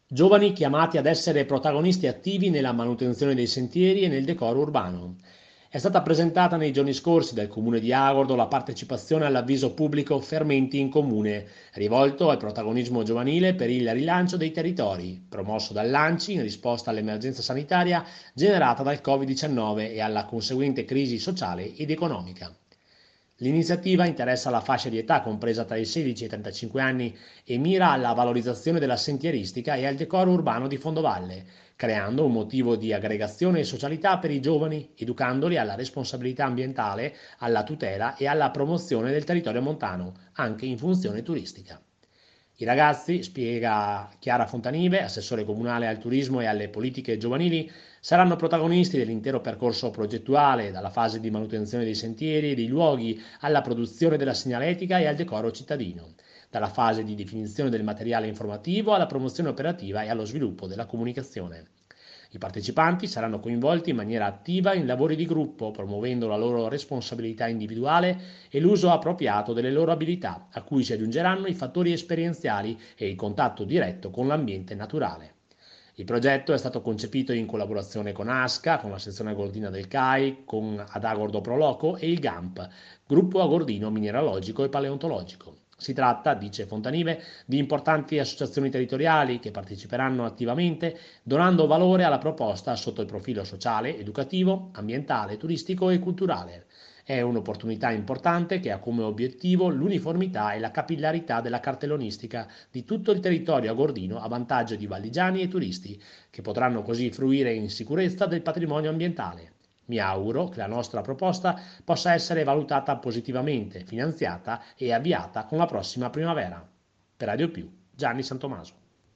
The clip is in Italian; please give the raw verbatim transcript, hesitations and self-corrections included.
Giovani chiamati ad essere protagonisti attivi nella manutenzione dei sentieri e nel decoro urbano. È stata presentata nei giorni scorsi dal Comune di Agordo la partecipazione all'avviso pubblico Fermenti in Comune, rivolto al protagonismo giovanile per il rilancio dei territori, promosso dall'A N C I in risposta all'emergenza sanitaria generata dal Covid diciannove e alla conseguente crisi sociale ed economica. L'iniziativa interessa la fascia di età compresa tra i sedici e i trentacinque anni e mira alla valorizzazione della sentieristica e al decoro urbano di Fondovalle, creando un motivo di aggregazione e socialità per i giovani, educandoli alla responsabilità ambientale, alla tutela e alla promozione del territorio montano, anche in funzione turistica. I ragazzi, spiega Chiara Fontanive, assessore comunale al turismo e alle politiche giovanili, saranno protagonisti dell'intero percorso progettuale, dalla fase di manutenzione dei sentieri e dei luoghi alla produzione della segnaletica e al decoro cittadino, dalla fase di definizione del materiale informativo alla promozione operativa e allo sviluppo della comunicazione. I partecipanti saranno coinvolti in maniera attiva in lavori di gruppo, promuovendo la loro responsabilità individuale e l'uso appropriato delle loro abilità, a cui si aggiungeranno i fattori esperienziali e il contatto diretto con l'ambiente naturale. Il progetto è stato concepito in collaborazione con ASCA, con la sezione agordina del C A I, con Adagordo Proloco e il GAMP, Gruppo Agordino Mineralogico e Paleontologico. Si tratta, dice Fontanive, di importanti associazioni territoriali che parteciperanno attivamente, donando valore alla proposta sotto il profilo sociale, educativo, ambientale, turistico e culturale. È un'opportunità importante che ha come obiettivo l'uniformità e la capillarità della cartellonistica di tutto il territorio agordino a vantaggio di valligiani e turisti, che potranno così fruire in sicurezza del patrimonio ambientale. Mi auguro che la nostra proposta possa essere valutata positivamente, finanziata e avviata con la prossima primavera. Per Radio Più, Gianni Santomaso.